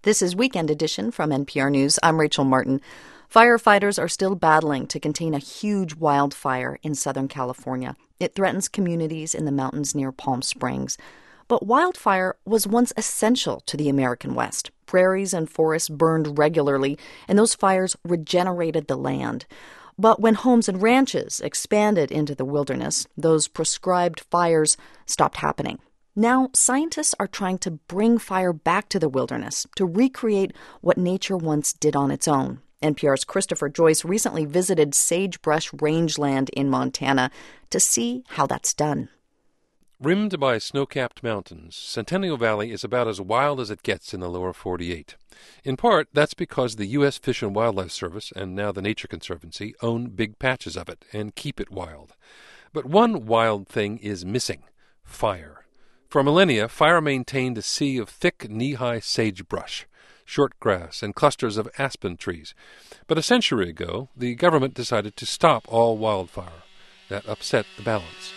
This is Weekend Edition from NPR News. I'm Rachel Martin. Firefighters are still battling to contain a huge wildfire in Southern California. It threatens communities in the mountains near Palm Springs. But wildfire was once essential to the American West. Prairies and forests burned regularly, and those fires regenerated the land. But when homes and ranches expanded into the wilderness, those prescribed fires stopped happening. Now, scientists are trying to bring fire back to the wilderness to recreate what nature once did on its own. NPR's Christopher Joyce recently visited sagebrush rangeland in Montana to see how that's done. Rimmed by snow-capped mountains, Centennial Valley is about as wild as it gets in the lower 48. In part, that's because the U.S. Fish and Wildlife Service and now the Nature Conservancy own big patches of it and keep it wild. But one wild thing is missing: fire. For millennia, fire maintained a sea of thick, knee-high sagebrush, short grass, and clusters of aspen trees. But a century ago, the government decided to stop all wildfire. That upset the balance.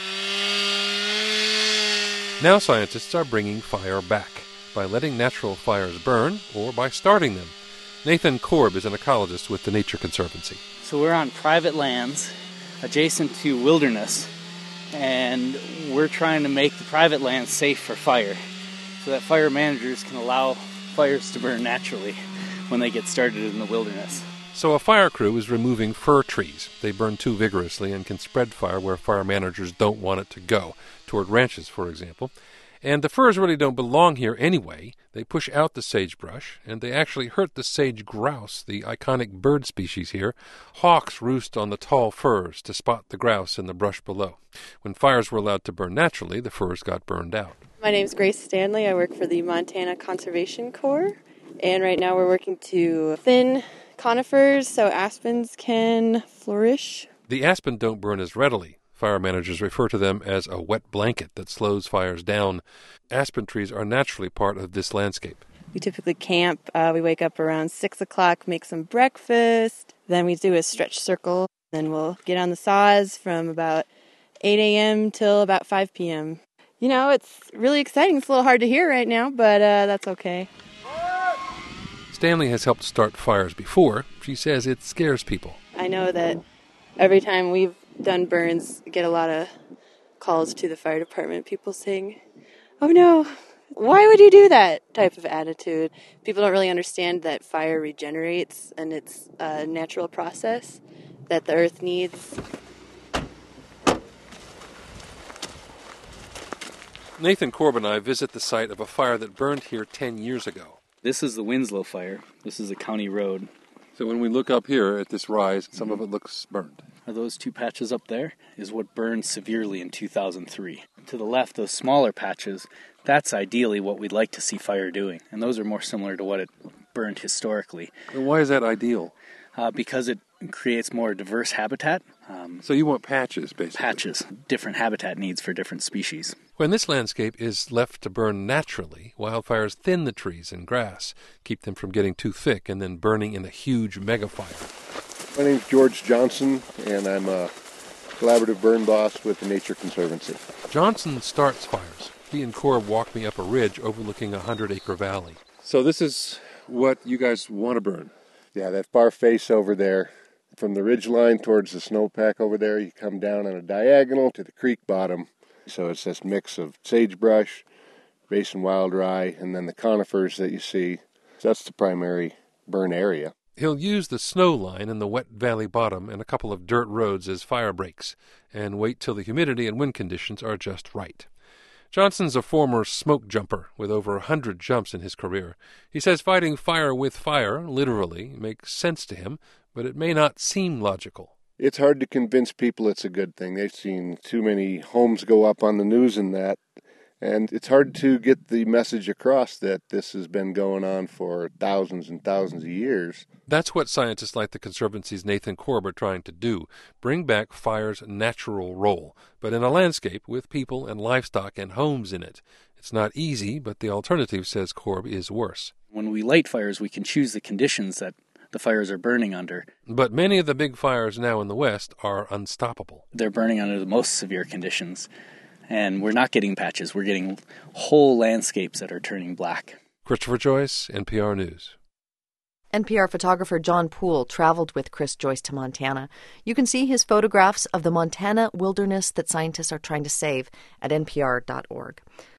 Now scientists are bringing fire back by letting natural fires burn or by starting them. Nathan Korb is an ecologist with the Nature Conservancy. So we're on private lands adjacent to wilderness, and we're trying to make the private lands safe for fire so that fire managers can allow fires to burn naturally when they get started in the wilderness. So a fire crew is removing fir trees. They burn too vigorously and can spread fire where fire managers don't want it to go, toward ranches, for example. And the firs really don't belong here anyway. They push out the sagebrush, and they actually hurt the sage grouse, the iconic bird species here. Hawks roost on the tall firs to spot the grouse in the brush below. When fires were allowed to burn naturally, the firs got burned out. My name's Grace Stanley. I work for the Montana Conservation Corps, and right now we're working to thin conifers so aspens can flourish. The aspen don't burn as readily. Fire managers refer to them as a wet blanket that slows fires down. Aspen trees are naturally part of this landscape. We typically camp. We wake up around 6 o'clock, make some breakfast. Then we do a stretch circle. Then we'll get on the saws from about 8 a.m. till about 5 p.m. You know, it's really exciting. It's a little hard to hear right now, but that's okay. Stanley has helped start fires before. She says it scares people. I know that every time we've done burns, get a lot of calls to the fire department, people saying, "Oh no, why would you do that?" type of attitude. People don't really understand that fire regenerates and it's a natural process that the earth needs. Nathan Korb and I visit the site of a fire that burned here 10 years ago. This is the Winslow fire. This is a county road. So when we look up here at this rise, some of it looks burned. Those two patches up there is what burned severely in 2003. To the left, those smaller patches, that's ideally what we'd like to see fire doing. And those are more similar to what it burned historically. And why is that ideal? Because it creates more diverse habitat. So you want patches, basically. Patches. Different habitat needs for different species. When this landscape is left to burn naturally, wildfires thin the trees and grass, keep them from getting too thick and then burning in a huge megafire. My name's George Johnson, and I'm a collaborative burn boss with the Nature Conservancy. Johnson starts fires. He and Korb walked me up a ridge overlooking a 100-acre valley. So this is what you guys want to burn? Yeah, that far face over there, from the ridge line towards the snowpack over there, you come down on a diagonal to the creek bottom. So it's this mix of sagebrush, basin wild rye, and then the conifers that you see. So that's the primary burn area. He'll use the snow line in the wet valley bottom and a couple of dirt roads as fire breaks, and wait till the humidity and wind conditions are just right. Johnson's a former smoke jumper with over 100 jumps in his career. He says fighting fire with fire, literally, makes sense to him, but it may not seem logical. It's hard to convince people it's a good thing. They've seen too many homes go up on the news and that, and it's hard to get the message across that this has been going on for thousands and thousands of years. That's what scientists like the Conservancy's Nathan Korb are trying to do, bring back fire's natural role, but in a landscape with people and livestock and homes in it. It's not easy, but the alternative, says Korb, is worse. When we light fires, we can choose the conditions that the fires are burning under. But many of the big fires now in the West are unstoppable. They're burning under the most severe conditions, and we're not getting patches. We're getting whole landscapes that are turning black. Christopher Joyce, NPR News. NPR photographer John Poole traveled with Chris Joyce to Montana. You can see his photographs of the Montana wilderness that scientists are trying to save at npr.org.